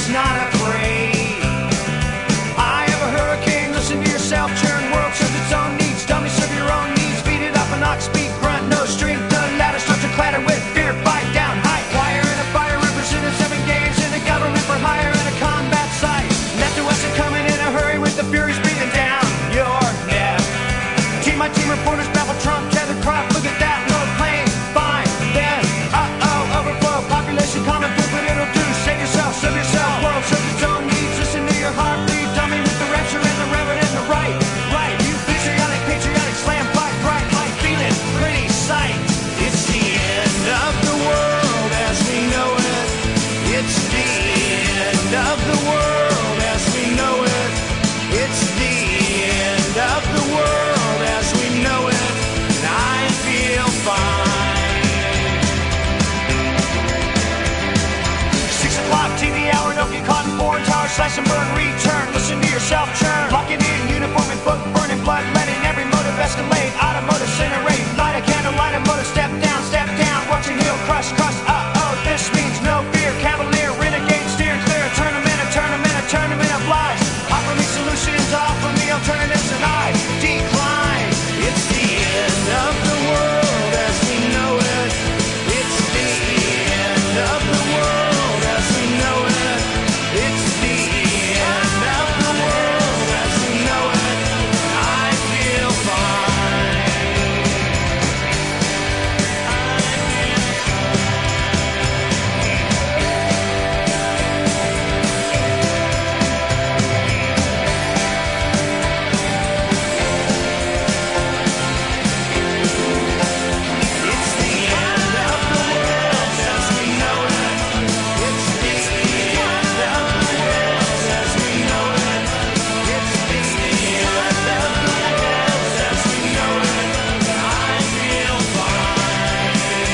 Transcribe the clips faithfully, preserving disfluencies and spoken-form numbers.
is not afraid. I have a hurricane, listen to yourself churn. World serves its own needs, dummy serve your own needs. Beat it up an ox, speak, grunt, no strength. The ladder starts to clatter with fear, fight down, high wire in a fire, representing seven games in a government for hire in a combat site. Left to west and coming in a hurry with the furies breathing down your neck. Team, my team reporters babble Trump, tether crop, look at that low plane, fine, then, uh-oh, overflow, population common food, but it'll do, save yourself, serve yourself, world serves its own needs, listen to your heartbeat, dummy with the rapture and the reverend and the right, right, you patriotic, patriotic, slam, fight, bright, light, feeling, pretty sight. It's the end of the world as we know it, it's the end of the world as we know it, it's the end of the world as we know it, and I feel fine. Six o'clock T V hour, don't get caught in foreign tower, slash and burn, return, listen to yourself churn, lock it in, uniform and book, burning blood, letting every motive escalate, automotive incinerate, light a candle, light a motive, step down, step down, watch your heel crush, crush, uh-oh, this means no fear, cavalier, renegade, steer clear, a tournament, a tournament, a tournament of lies, offer me solutions, offer me alternatives, and I decline. It's the end of the world as we know it, it's the end of the world as we know it, it's the end of the world as we know it, I feel fine. It's the end of the world as we know it, it's the end of the world as we know it, it's the end of the world as we know it, I feel fine.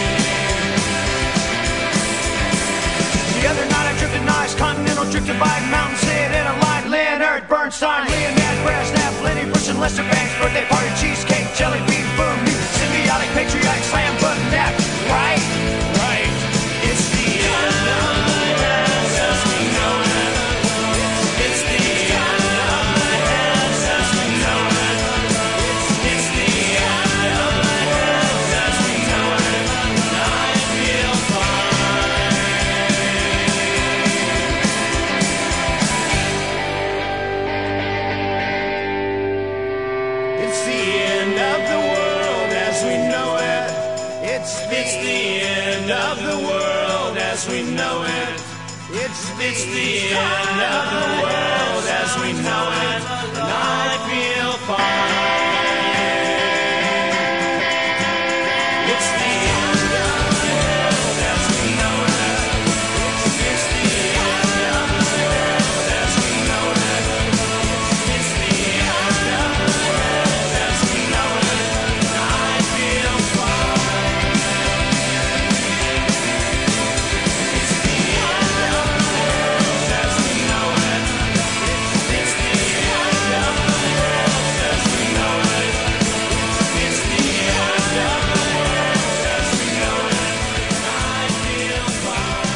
The other night I drifted nice, continental drifted by mountain, sit in a line, Leonard Bernstein, Leonard Brezhnev, Lenny Bruce and Lester Banks, birthday party, cheesecake, jelly bean, boom, you symbiotic, patriotic, slam, button, neck, right, right, it's the end of the world as we know it, it's the end of the world as we know it, it's the end of the world as we know it, I feel fine. It's the end of the world as we know it, it's it's the end of the world as we know it, it's it's the end of the world as we know it, and I feel fine. It's the end of the world as we know it, it's it's the end of the world as we know it, it's the end of the world as we know it, and I feel fine. It's the end of the world as we know it, it's the end of the world as we know it, it's the end of the world as we know it, and I feel fine.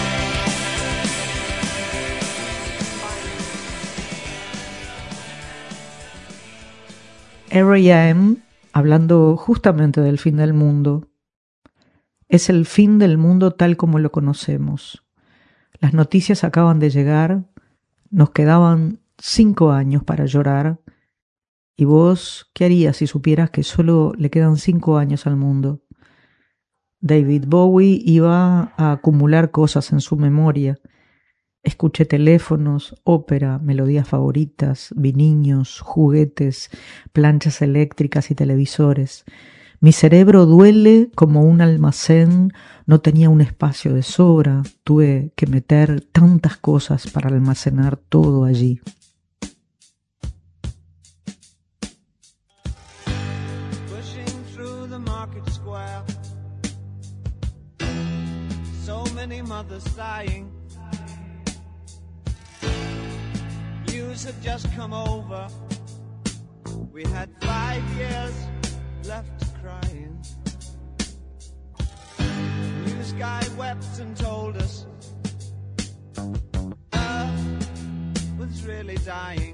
R E M, hablando justamente del fin del mundo, es el fin del mundo tal como lo conocemos. Las noticias acaban de llegar, nos quedaban cinco años para llorar, y vos, ¿qué harías si supieras que solo le quedan cinco años al mundo? David Bowie iba a acumular cosas en su memoria. Escuché teléfonos, ópera, melodías favoritas, vi niños, juguetes, planchas eléctricas y televisores. Mi cerebro duele como un almacén, no tenía un espacio de sobra, tuve que meter tantas cosas para almacenar todo allí. Pushing through the market square, so many mothers sighing. News had just come over, we had five years left crying. News guy wept and told us Earth dying.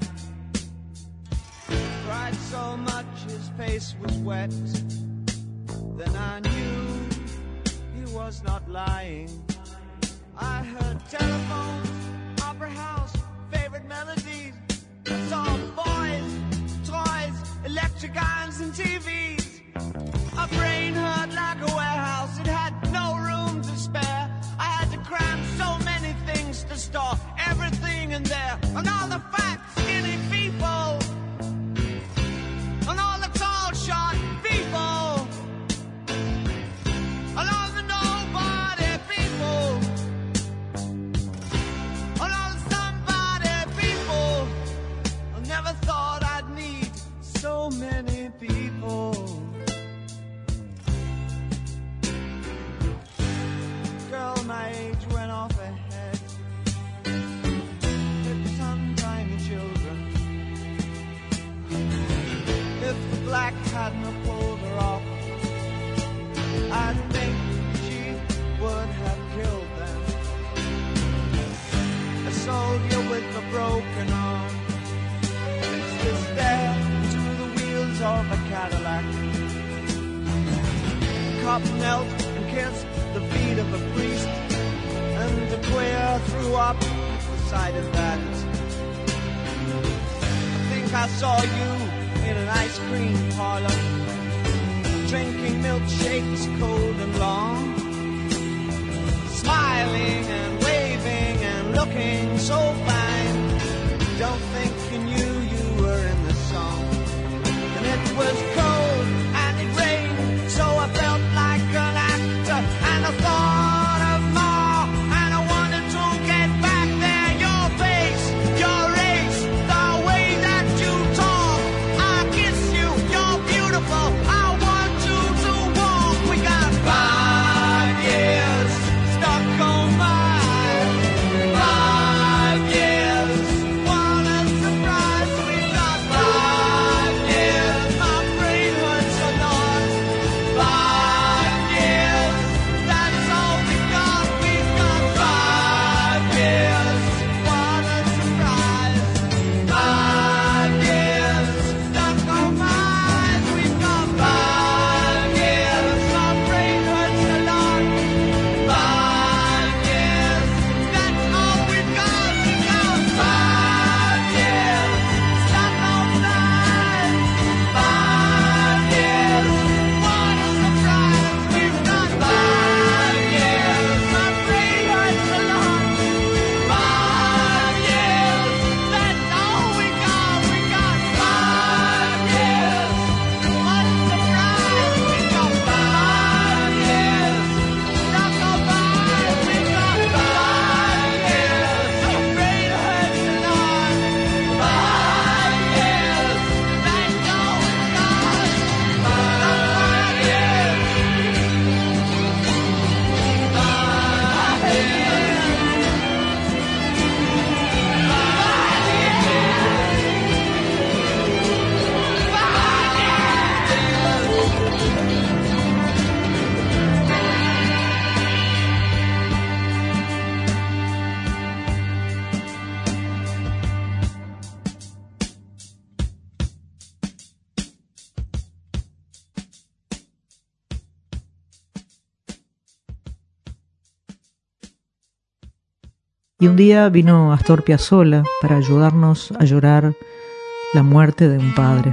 Cried so much his face was wet. Then I knew he was not lying. I heard telephones, opera house, favorite melodies. I saw boys, toys, electric irons and T Vs. My brain hurt like a warehouse. It had no room to spare. I had to cram so many things to store everything in there. And all the fat, skinny people. And all the tall, short people. And all the nobody people. And all the somebody people. I never thought I'd need so many people. Girl my age went off ahead. With some tiny children. If the black hadn't have pulled her off, I think she would have killed them. A soldier with a broken arm fixed his stare to the wheels of a Cadillac. The cop knelt and kissed the feet of a priest, and the queer threw up the sight of that. I think I saw you in an ice cream parlor, drinking milkshakes cold and long, smiling and waving and looking so fine. Don't think you knew you were in the song. And it was cold and it rained, so I felt like an actor, and I thought of more, and I wanted to get back there. Your face, your race, the way that you talk. I kiss you, you're beautiful. I want you to walk. We got five years stuck on mine. Five years, what a surprise. We got five years. My brain hurts a lot. Five years, that's all we got. We got five years. What a surprise. Five years stuck on mine. We've got five years. My brain hurts a lot. Five years, that's all we've got. We got five years stuck on mine. Five years, what a surprise. We've got five years. My brain hurts a lot. Five years, that's all we got. We got five years. What a surprise. We got five years. Stuck on mine. We got five years. My brain hurts a lot. Five years. That's all we got. Five years. Five years. Y un día vino Astor Piazzolla para ayudarnos a llorar la muerte de un padre.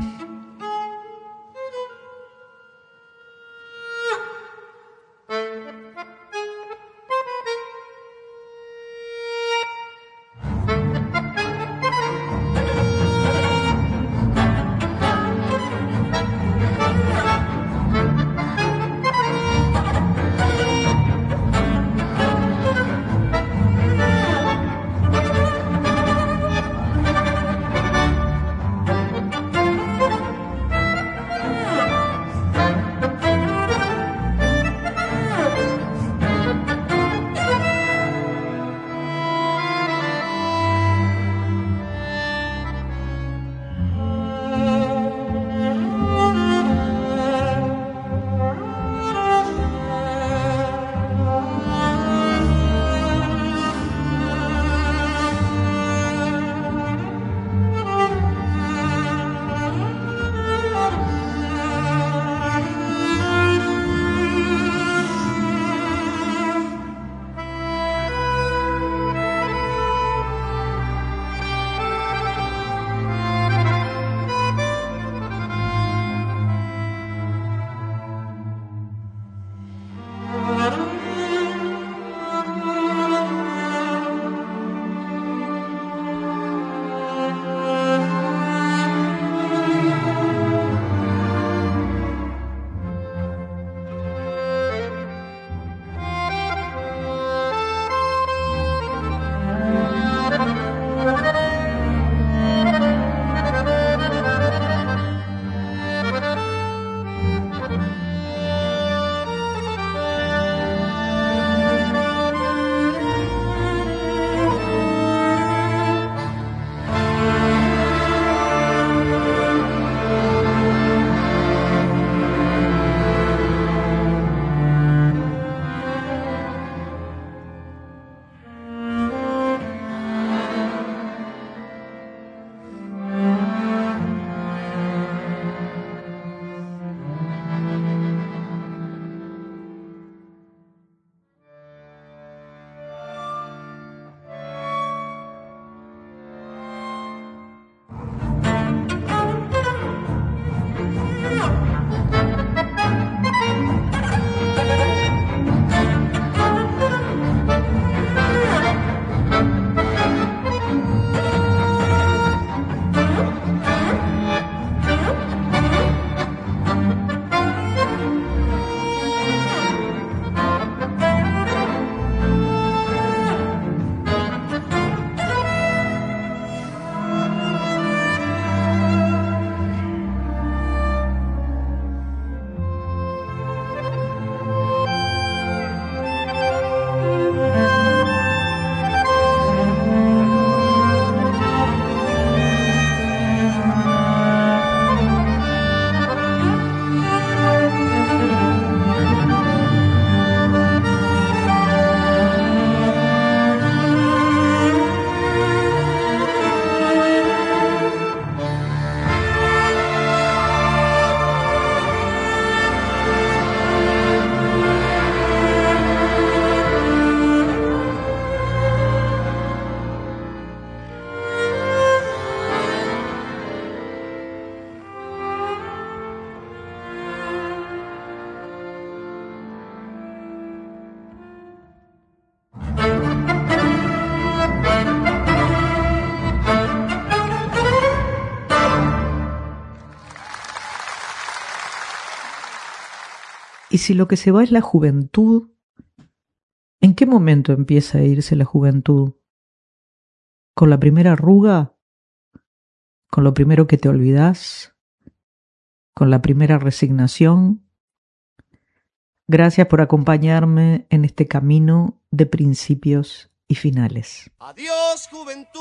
Y si lo que se va es la juventud, ¿en qué momento empieza a irse la juventud? ¿Con la primera arruga? ¿Con lo primero que te olvidás? ¿Con la primera resignación? Gracias por acompañarme en este camino de principios y finales. Adiós, juventud.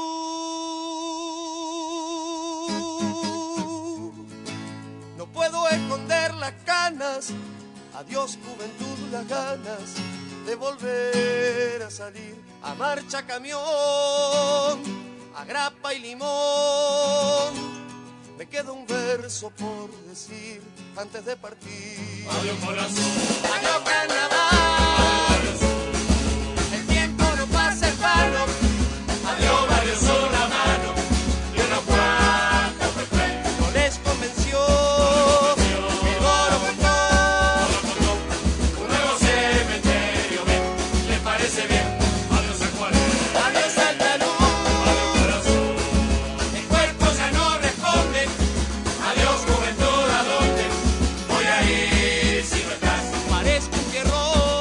No puedo esconder las canas. Adiós, juventud, las ganas de volver a salir a marcha camión, a grapa y limón. Me queda un verso por decir antes de partir. Adiós, corazón. Adiós, carnaval. El tiempo no pasa en vano. Adiós, varios solo la mano y una cuarta perfecta. No les convenció. El oro contó. Un nuevo cementerio, ven, ¿le parece bien? Adiós, acuarela. Adiós, andaluz. Adiós, corazón. El cuerpo ya no responde. Adiós, juventud, ¿a dónde voy a ir si no estás? Parezco un fierrón.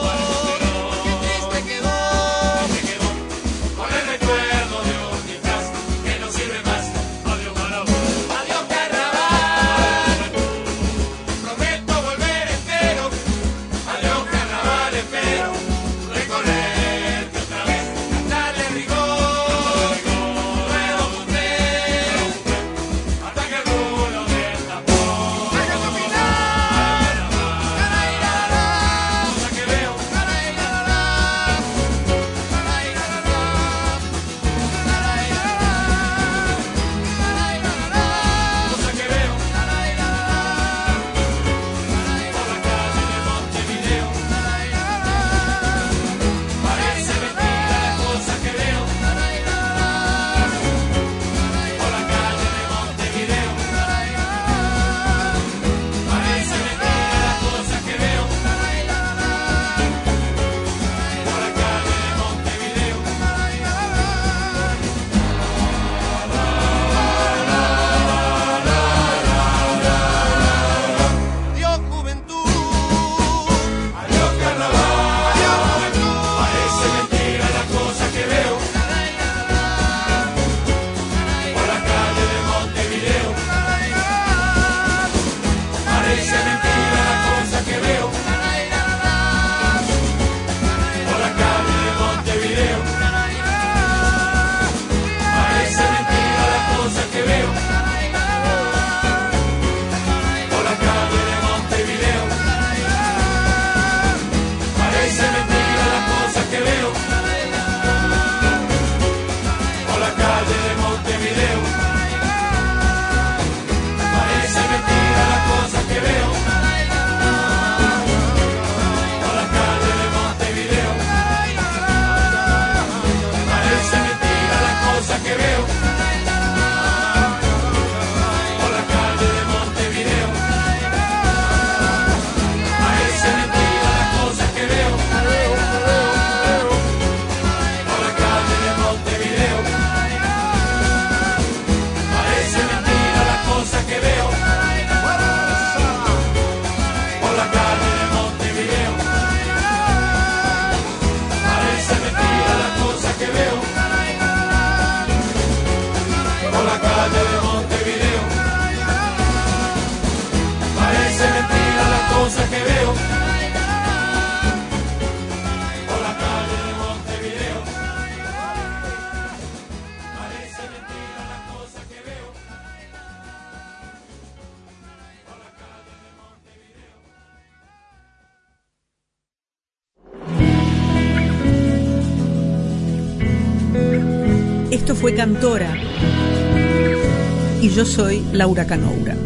fue cantora. Y yo soy Laura Canoura.